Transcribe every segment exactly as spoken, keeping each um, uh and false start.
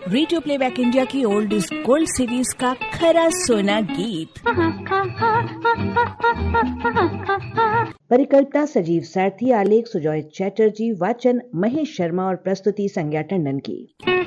Radio playback India की old is gold series का खरा सोना गीत। परिकल्पना सजीव सारथी, आलेख सुजॉय चैटर्जी, वाचन महेश शर्मा और प्रस्तुति संज्ञा टंडन की।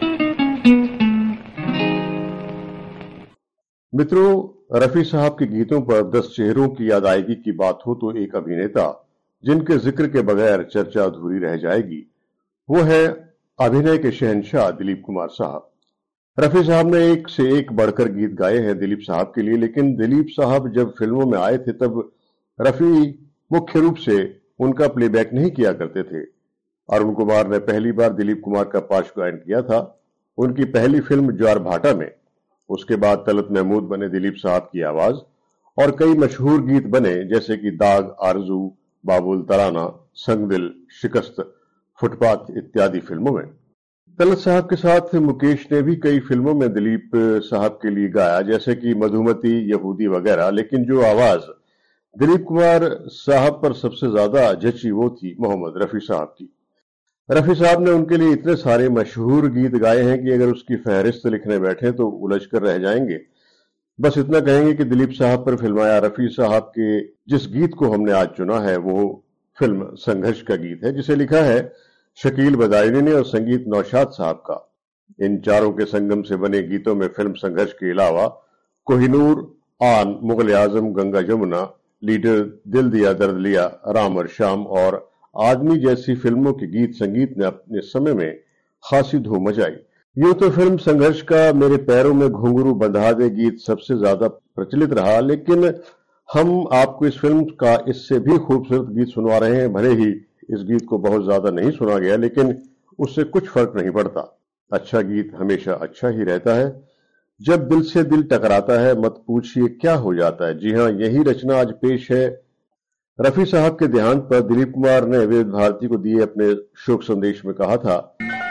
मित्रों, रफी साहब के गीतों पर दस चेहरों की अदायगी की बात हो तो एक अभिनेता जिनके जिक्र के बगैर चर्चा अधूरी रह जाएगी वो है अभिनय के शहंशाह दिलीप कुमार साहब। रफी साहब ने एक से एक बढ़कर गीत गाए हैं दिलीप साहब के लिए, लेकिन दिलीप साहब जब फिल्मों में आए थे तब रफी मुख्य रूप से उनका प्लेबैक नहीं किया करते थे। अरुण कुमार ने पहली बार दिलीप कुमार का पार्श्व गायन किया था उनकी पहली फिल्म ज्वार भाटा में। उसके बाद तलत महमूद बने दिलीप साहब की आवाज और कई मशहूर गीत बने जैसे कि दाग, आरजू, बाबुल तराना, संगदिल, शिकस्त, फुटपाथ इत्यादि फिल्मों में। तलत साहब के साथ मुकेश ने भी कई फिल्मों में दिलीप साहब के लिए गाया जैसे कि मधुमती, यहूदी वगैरह, लेकिन जो आवाज दिलीप कुमार साहब पर सबसे ज्यादा जची वो थी मोहम्मद रफी साहब की। रफी साहब ने उनके लिए इतने सारे मशहूर गीत गाए हैं कि अगर उसकी फहरिस्त लिखने बैठे तो उलझ कर रह जाएंगे। बस इतना कहेंगे कि दिलीप साहब पर फिल्माया रफी साहब के जिस गीत को हमने आज चुना है वो फिल्म संघर्ष का गीत है, जिसे लिखा है शकील बदायूनी ने और संगीत नौशाद साहब का। इन चारों के संगम से बने गीतों में फिल्म संघर्ष के अलावा कोहिनूर, आन, मुगल आजम, गंगा जमुना, लीडर, दिल दिया दर्द लिया, राम और श्याम और आदमी जैसी फिल्मों के गीत संगीत ने अपने समय में खासी धूम मचाई। यूं तो फिल्म संघर्ष का मेरे पैरों में घुंघरू बंधा दे गीत सबसे ज्यादा प्रचलित रहा, लेकिन हम आपको इस फिल्म का इससे भी खूबसूरत गीत सुनवा रहे हैं। भले ही इस गीत को बहुत ज्यादा नहीं सुना गया, लेकिन उससे कुछ फर्क नहीं पड़ता। अच्छा गीत हमेशा अच्छा ही रहता है। जब दिल से दिल टकराता है मत पूछिए क्या हो जाता है। जी हां, यही रचना आज पेश है। रफी साहब के देहांत पर दिलीप कुमार ने विविध भारती को दिए अपने शोक संदेश में कहा था,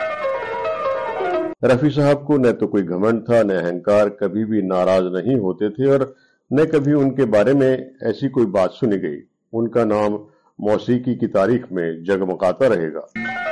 रफी साहब को न तो कोई घमंड था न अहंकार, कभी भी नाराज नहीं होते थे और न कभी उनके बारे में ऐसी कोई बात सुनी गई। उनका नाम मौसीकी की तारीख में जगमगाता रहेगा।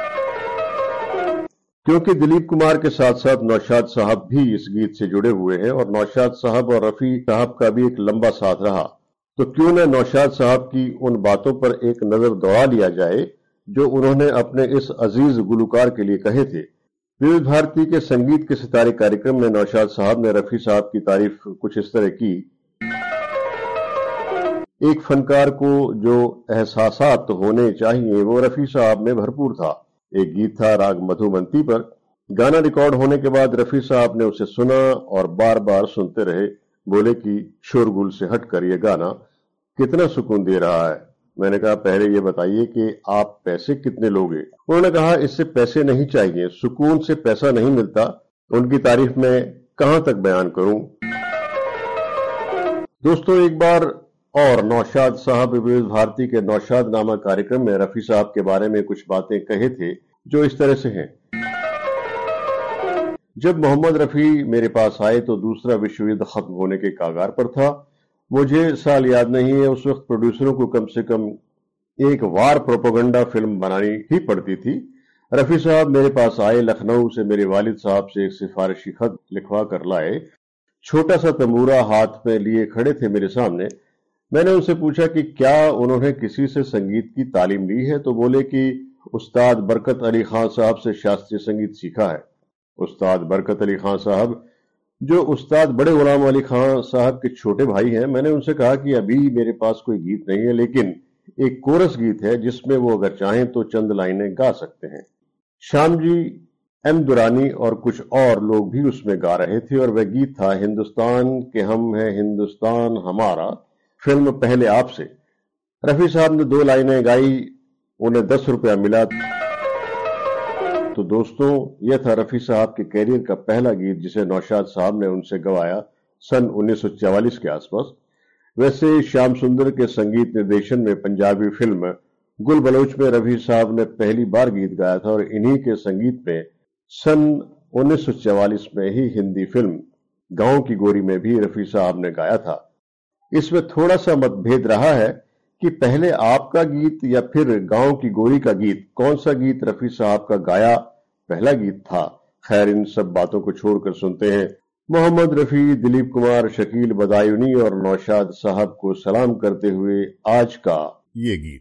क्योंकि दिलीप कुमार के साथ साथ नौशाद साहब भी इस गीत से जुड़े हुए हैं और नौशाद साहब और रफी साहब का भी एक लंबा साथ रहा, तो क्यों न नौशाद साहब की उन बातों पर एक नजर दौड़ा लिया जाए जो उन्होंने अपने इस अजीज गुलकार के लिए कहे थे। विविध भारती के संगीत के सितारे कार्यक्रम में नौशाद साहब ने रफी साहब की तारीफ कुछ इस तरह की, एक फनकार को जो एहसासात होने चाहिए वो रफी साहब में भरपूर था। एक गीत था राग मधुमंती पर। गाना रिकॉर्ड होने के बाद रफी साहब ने उसे सुना और बार बार सुनते रहे। बोले कि शोरगुल से हटकर ये गाना कितना सुकून दे रहा है। मैंने कहा पहले ये बताइए कि आप पैसे कितने लोगे। उन्होंने कहा इससे पैसे नहीं चाहिए, सुकून से पैसा नहीं मिलता। उनकी तारीफ में कहां तक बयान करूं। दोस्तों, एक बार और नौशाद साहब विविध भारती के नौशाद नामा कार्यक्रम में रफी साहब के बारे में कुछ बातें कहे थे जो इस तरह से हैं। जब मोहम्मद रफी मेरे पास आए तो दूसरा विश्व युद्ध खत्म होने के कागार पर था। मुझे साल याद नहीं है, उस वक्त प्रोड्यूसरों को कम से कम एक वार प्रोपेगेंडा फिल्म बनानी ही पड़ती थी। रफी साहब मेरे पास आए, लखनऊ से मेरे वालिद साहब से एक सिफारिशी खत लिखवा कर लाए। छोटा सा तंबूरा हाथ में लिए खड़े थे मेरे सामने। मैंने उनसे पूछा कि क्या उन्होंने किसी से संगीत की तालीम ली है, तो बोले कि उस्ताद बरकत अली खान साहब से शास्त्रीय संगीत सीखा है। उस्ताद बरकत अली खान साहब जो उस्ताद बड़े गुलाम अली खान साहब के छोटे भाई हैं। मैंने उनसे कहा कि अभी मेरे पास कोई गीत नहीं है, लेकिन एक कोरस गीत है जिसमें वो अगर चाहें तो चंद लाइनें गा सकते हैं। श्याम जी, एम दुरानी और कुछ और लोग भी उसमें गा रहे थे और वह गीत था हिंदुस्तान के हम है हिंदुस्तान हमारा, फिल्म पहले आपसे। रफी साहब ने दो लाइनें गाई, उन्हें दस रुपया मिला। तो दोस्तों, यह था रफी साहब के कैरियर का पहला गीत जिसे नौशाद साहब ने उनसे गवाया सन उन्नीस सौ चवालीस के आसपास। वैसे श्याम सुंदर के संगीत निर्देशन में पंजाबी फिल्म गुल बलोच में रफी साहब ने पहली बार गीत गाया था और इन्हीं के संगीत में सन उन्नीस सौ चवालीस में ही हिंदी फिल्म गांव की गोरी में भी रफी साहब ने गाया था। इसमें थोड़ा सा मतभेद रहा है कि पहले आपका गीत या फिर गांव की गोरी का गीत, कौन सा गीत रफी साहब का गाया पहला गीत था। खैर, इन सब बातों को छोड़कर सुनते हैं मोहम्मद रफी, दिलीप कुमार, शकील बदायूनी और नौशाद साहब को सलाम करते हुए आज का ये गीत।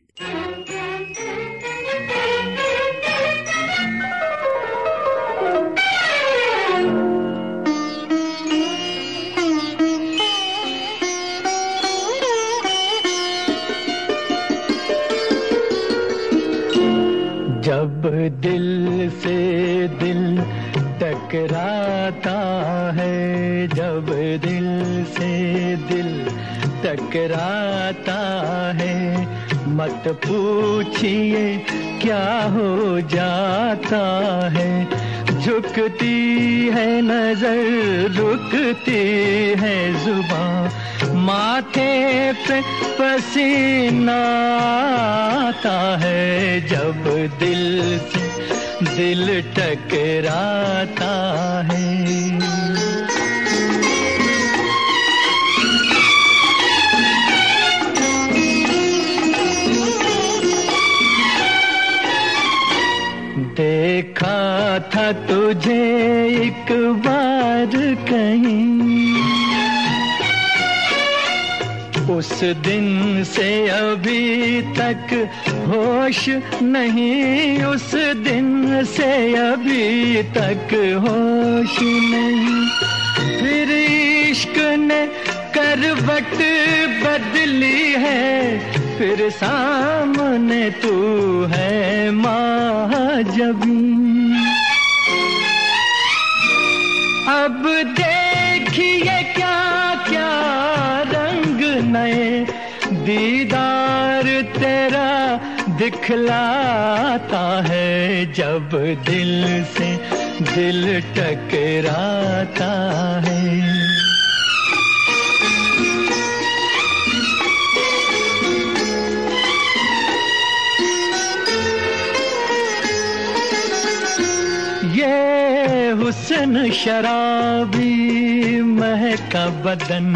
जब दिल से दिल टकराता है, जब दिल से दिल टकराता है, मत पूछिए क्या हो जाता है। झुकती है नजर, रुकती है जुबान, माथे पे पसीना आता है, जब दिल से दिल टकराता है। देखा था तुझे एक बार कहीं, उस दिन से अभी तक होश नहीं, उस दिन से अभी तक होश नहीं। फिर इश्क ने करवट बदली है, फिर सामने तू है महाजबी। अब देखिए क्या क्या रंग नए दीदार तेरा दिखलाता है, जब दिल से दिल टकराता है। ये हुस्न शराबी महका बदन,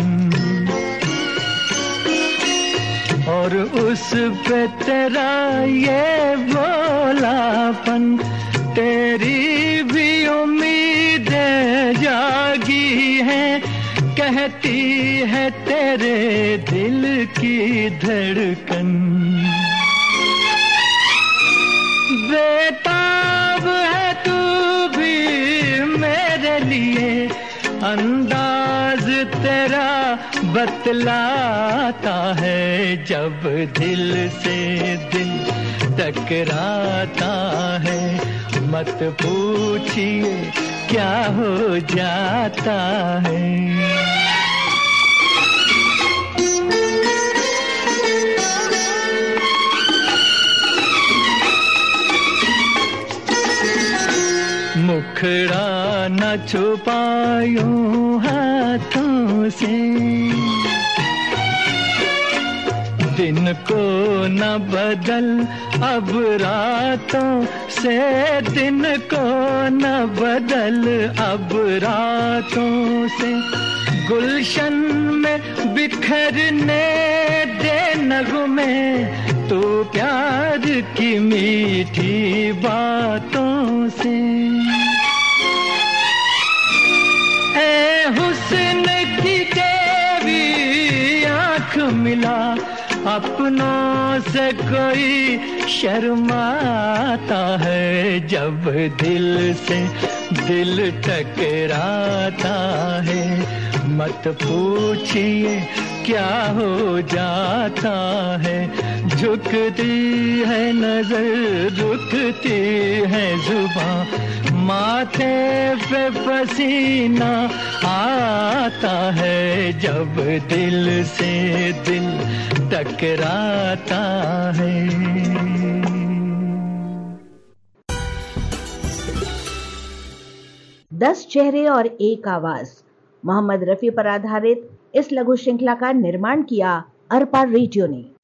और उस पे तेरा ये भोलापन, तेरी भी उम्मीदें जागी हैं, कहती है तेरे दिल की धड़कन। बेताब है तू भी मेरे लिए, अंदाज तेरा बतलाता है, जब दिल से दिल टकराता है, मत पूछिए क्या हो जाता है। मुखड़ा न छुपायूं हाथों से, दिन को न बदल अब रातों से, दिन को न बदल अब रातों से। गुलशन में बिखरने दे नगमे, तू प्यार की मीठी बातों से। ए हुस्न की देवी आँख मिला, अपनों से कोई शर्माता है, जब दिल से दिल टकराता है, मत पूछिए क्या हो जाता है। झुकती है नजर, रुकती है जुबान, माथे पे पसीना आता है, जब दिल से दिल टकराता है। दस चेहरे और एक आवाज, मोहम्मद रफी पर आधारित इस लघु श्रृंखला का निर्माण किया अरपा रेडियो ने।